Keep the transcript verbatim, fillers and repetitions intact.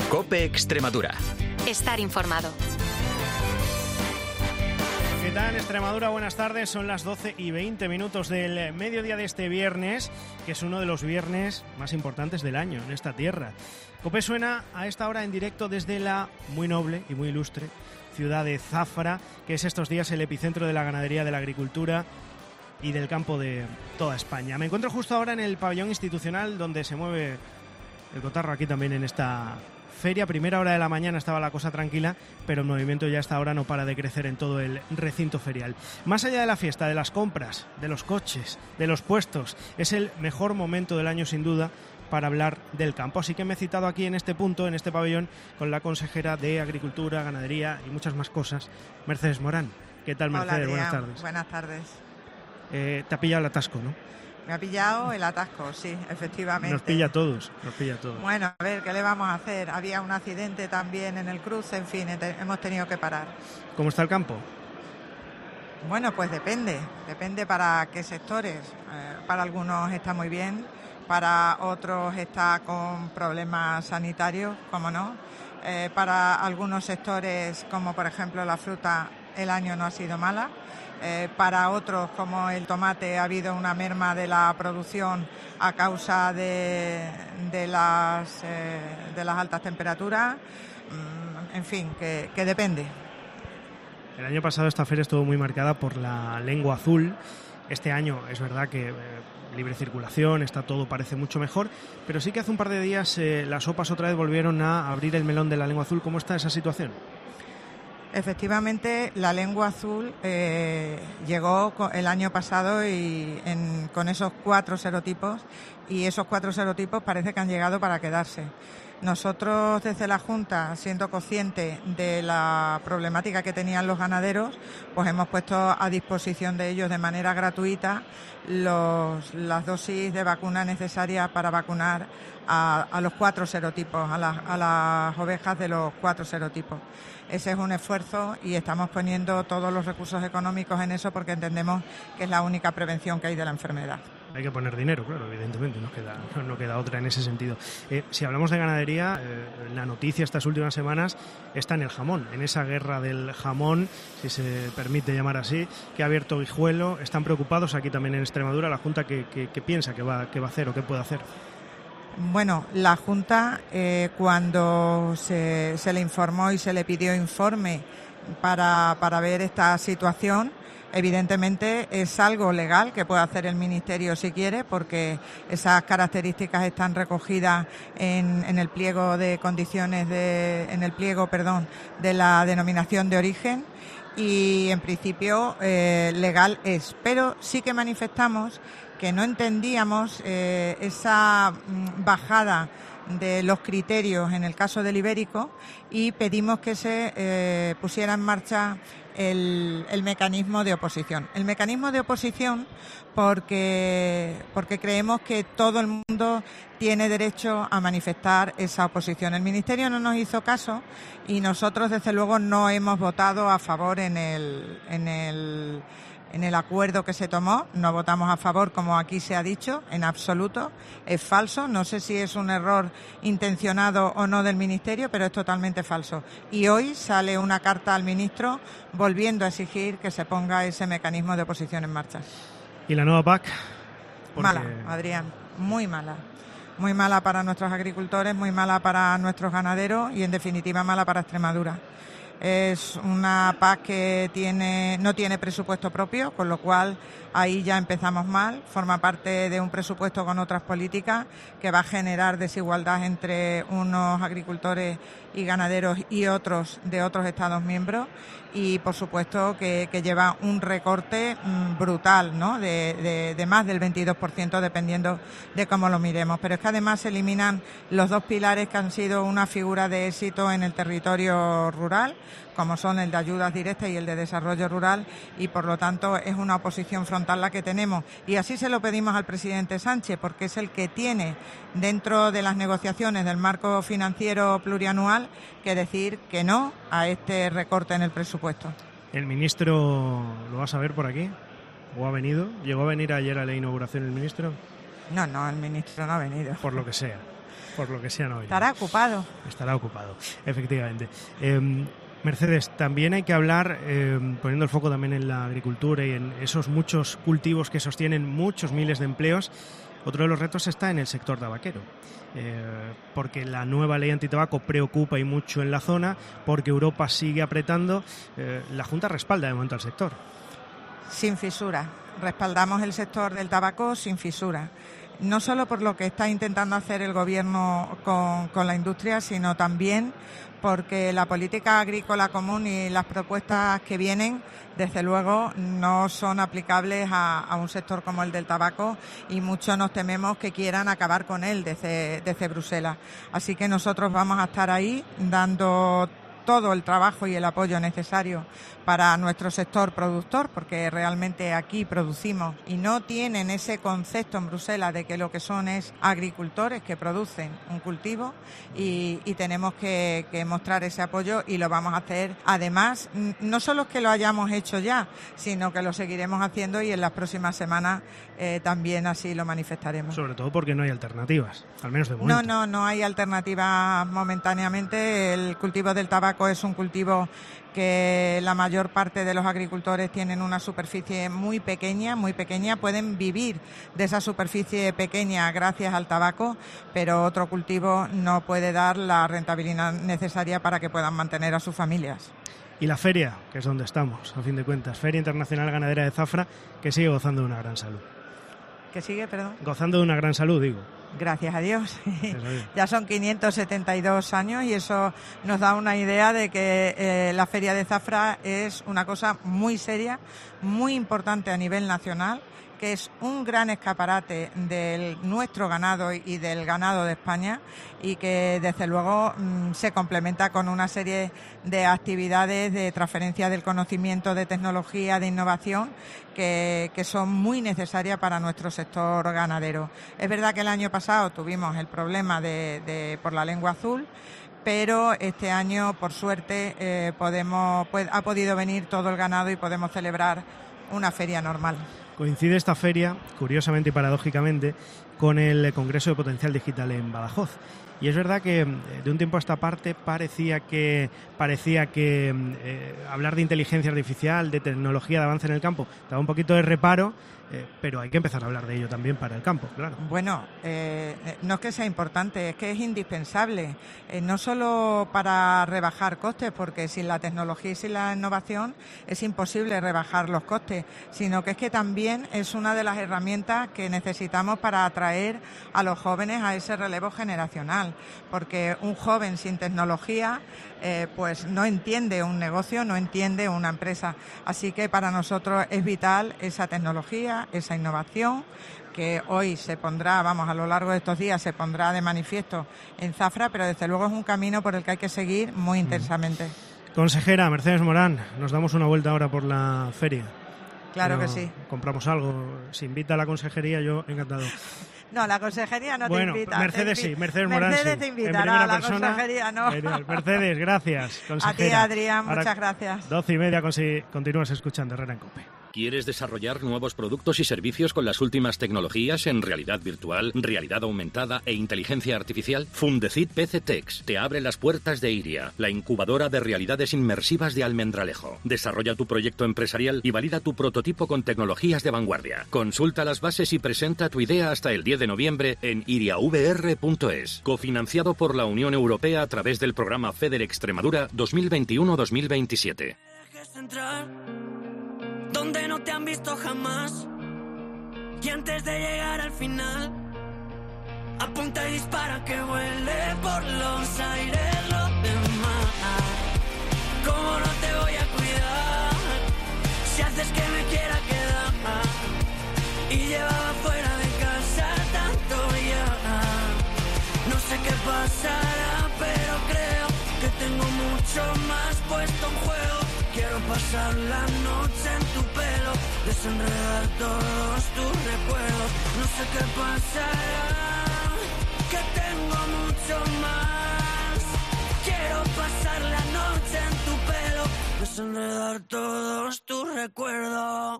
COPE Extremadura. Estar informado. ¿Qué tal, Extremadura? Buenas tardes. Son las doce y veinte minutos del mediodía de este viernes, que es uno de los viernes más importantes del año en esta tierra. COPE suena a esta hora en directo desde la muy noble y muy ilustre ciudad de Zafra, que es estos días el epicentro de la ganadería, de la agricultura y del campo de toda España. Me encuentro justo ahora en el pabellón institucional, donde se mueve el cotarro aquí también en esta feria. Primera hora de la mañana estaba la cosa tranquila, pero el movimiento ya hasta ahora no para de crecer en todo el recinto ferial. Más allá de la fiesta, de las compras, de los coches, de los puestos, es el mejor momento del año sin duda para hablar del campo. Así que me he citado aquí en este punto, en este pabellón, con la consejera de Agricultura, Ganadería y muchas más cosas, Mercedes Morán. ¿Qué tal, Mercedes? Hola, Adrián. Buenas tardes. Buenas tardes. Eh, te ha pillado el atasco, ¿no? Me ha pillado el atasco, sí, efectivamente. Nos pilla a todos, nos pilla a todos. Bueno, a ver, ¿qué le vamos a hacer? Había un accidente también en el cruce, en fin, hemos tenido que parar. ¿Cómo está el campo? Bueno, pues depende, depende para qué sectores. Eh, para algunos está muy bien, para otros está con problemas sanitarios, como no. Eh, para algunos sectores, como por ejemplo la fruta, el año no ha sido mala. Eh, para otros, como el tomate, ha habido una merma de la producción a causa de, de, las, eh, de las altas temperaturas. Mm, en fin, que, que depende. El año pasado esta feria estuvo muy marcada por la lengua azul. Este año es verdad que eh, libre circulación, está todo, parece mucho mejor, pero sí que hace un par de días eh, las OPAs otra vez volvieron a abrir el melón de la lengua azul. ¿Cómo está esa situación? Efectivamente, la lengua azul eh, llegó el año pasado y en, con esos cuatro serotipos, y esos cuatro serotipos parece que han llegado para quedarse. Nosotros desde la Junta, siendo conscientes de la problemática que tenían los ganaderos, pues hemos puesto a disposición de ellos de manera gratuita los, las dosis de vacuna necesarias para vacunar a, a los cuatro serotipos, a las, a las ovejas de los cuatro serotipos. Ese es un esfuerzo y estamos poniendo todos los recursos económicos en eso porque entendemos que es la única prevención que hay de la enfermedad. Hay que poner dinero, claro, evidentemente, no queda, no, no queda otra en ese sentido. Eh, si hablamos de ganadería, eh, la noticia estas últimas semanas está en el jamón, en esa guerra del jamón, si se permite llamar así, que ha abierto Guijuelo. Están preocupados aquí también en Extremadura. La Junta, ¿qué, qué, qué piensa que va, que va a hacer o qué puede hacer? Bueno, la Junta, eh, cuando se, se le informó y se le pidió informe para, para ver esta situación, evidentemente es algo legal que puede hacer el Ministerio si quiere, porque esas características están recogidas en, en el pliego de condiciones de, en el pliego, perdón, de la denominación de origen. Y en principio eh, legal es, pero sí que manifestamos que no entendíamos eh, esa mm, bajada de los criterios en el caso del ibérico y pedimos que se eh, pusiera en marcha el, el mecanismo de oposición. El mecanismo de oposición porque, porque creemos que todo el mundo tiene derecho a manifestar esa oposición. El Ministerio no nos hizo caso y nosotros desde luego no hemos votado a favor en el, en el En el acuerdo que se tomó. No votamos a favor, como aquí se ha dicho, en absoluto. Es falso. No sé si es un error intencionado o no del Ministerio, pero es totalmente falso. Y hoy sale una carta al ministro volviendo a exigir que se ponga ese mecanismo de oposición en marcha. ¿Y la nueva P A C? Porque... Mala, Adrián, muy mala. Muy mala para nuestros agricultores, muy mala para nuestros ganaderos y, en definitiva, mala para Extremadura. Es una P A C que tiene, no tiene presupuesto propio, con lo cual ahí ya empezamos mal. Forma parte de un presupuesto con otras políticas que va a generar desigualdad entre unos agricultores y ganaderos y otros de otros Estados miembros. Y, por supuesto, que, que lleva un recorte mmm, brutal, ¿no? De, de, de más del veintidós por ciento, dependiendo de cómo lo miremos. Pero es que además se eliminan los dos pilares que han sido una figura de éxito en el territorio rural, como son el de ayudas directas y el de desarrollo rural, y por lo tanto es una oposición frontal la que tenemos. Y así se lo pedimos al presidente Sánchez, porque es el que tiene, dentro de las negociaciones del marco financiero plurianual, que decir que no a este recorte en el presupuesto. ¿El ministro lo vas a ver por aquí? ¿O ha venido? ¿Llegó a venir ayer a la inauguración el ministro? No, no, el ministro no ha venido. Por lo que sea. Por lo que sea, no. Estará ocupado. Estará ocupado, efectivamente. Eh, Mercedes, también hay que hablar, eh, poniendo el foco también en la agricultura y en esos muchos cultivos que sostienen muchos miles de empleos. Otro de los retos está en el sector tabaquero, eh, porque la nueva ley antitabaco preocupa y mucho en la zona, porque Europa sigue apretando. Eh, la Junta respalda de momento al sector. Sin fisura. Respaldamos el sector del tabaco sin fisura. No solo por lo que está intentando hacer el Gobierno con, con la industria, sino también porque la política agrícola común y las propuestas que vienen, desde luego, no son aplicables a, a un sector como el del tabaco, y muchos nos tememos que quieran acabar con él desde, desde Bruselas. Así que nosotros vamos a estar ahí dando todo el trabajo y el apoyo necesario para nuestro sector productor, porque realmente aquí producimos y no tienen ese concepto en Bruselas de que lo que son es agricultores que producen un cultivo, y, y tenemos que, que mostrar ese apoyo, y lo vamos a hacer. Además, no solo es que lo hayamos hecho ya, sino que lo seguiremos haciendo, y en las próximas semanas eh, también así lo manifestaremos. Sobre todo porque no hay alternativas, al menos de momento. No, no, no hay alternativas momentáneamente. El cultivo del tabaco es un cultivo que la mayor parte de los agricultores tienen una superficie muy pequeña, muy pequeña, pueden vivir de esa superficie pequeña gracias al tabaco, pero otro cultivo no puede dar la rentabilidad necesaria para que puedan mantener a sus familias. Y la feria, que es donde estamos, a fin de cuentas, Feria Internacional Ganadera de Zafra, que sigue gozando de una gran salud. ¿Que sigue, perdón? Gozando de una gran salud, digo. Gracias a Dios. Ya son quinientos setenta y dos años, y eso nos da una idea de que eh, la Feria de Zafra es una cosa muy seria, muy importante a nivel nacional, que es un gran escaparate de nuestro ganado y del ganado de España, y que desde luego mmm, se complementa con una serie de actividades de transferencia del conocimiento, de tecnología, de innovación, que, que son muy necesarias para nuestro sector ganadero. Es verdad que el año pasado tuvimos el problema de, de por la lengua azul, pero este año, por suerte, eh, podemos pues, ha podido venir todo el ganado y podemos celebrar una feria normal. Coincide esta feria, curiosamente y paradójicamente, con el Congreso de Potencial Digital en Badajoz. Y es verdad que de un tiempo a esta parte parecía que parecía que eh, hablar de inteligencia artificial, de tecnología, de avance en el campo, daba un poquito de reparo, eh, pero hay que empezar a hablar de ello también para el campo, claro. Bueno, eh, no es que sea importante, es que es indispensable, eh, no solo para rebajar costes, porque sin la tecnología y sin la innovación es imposible rebajar los costes, sino que es que también es una de las herramientas que necesitamos para atraer a los jóvenes a ese relevo generacional, porque un joven sin tecnología eh, pues no entiende un negocio, no entiende una empresa. Así que para nosotros es vital esa tecnología, esa innovación, que hoy se pondrá, vamos, a lo largo de estos días se pondrá de manifiesto en Zafra, pero desde luego es un camino por el que hay que seguir muy intensamente. Consejera Mercedes Morán, nos damos una vuelta ahora por la feria. Claro pero que sí. Compramos algo, si invita a la consejería, yo encantado. No, la consejería no bueno, te invita. Mercedes te sí, Mercedes Morán Mercedes sí. te invitará, a la persona, consejería no. Genial. Mercedes, gracias, consejera. A ti, Adrián, ahora, muchas gracias. Doce y media, continúas escuchando Herrera en COPE. ¿Quieres desarrollar nuevos productos y servicios con las últimas tecnologías en realidad virtual, realidad aumentada e inteligencia artificial? Fundecid P C Tex te abre las puertas de Iria, la incubadora de realidades inmersivas de Almendralejo. Desarrolla tu proyecto empresarial y valida tu prototipo con tecnologías de vanguardia. Consulta las bases y presenta tu idea hasta el diez de noviembre en iria v r punto es. Cofinanciado por la Unión Europea a través del programa FEDER Extremadura dos mil veintiuno dos mil veintisiete. Donde no te han visto jamás, y antes de llegar al final, apunta y dispara que vuele por los aires los demás. ¿Cómo no te voy a cuidar si haces que me quiera quedar? Y llevaba fuera de casa tanto ya. No sé qué pasará, pero creo que tengo mucho más puesto en juego. Quiero pasar la noche en tu pelo, desenredar todos tus recuerdos. No sé qué pasará, que tengo mucho más. Quiero pasar la noche en tu pelo, desenredar todos tus recuerdos.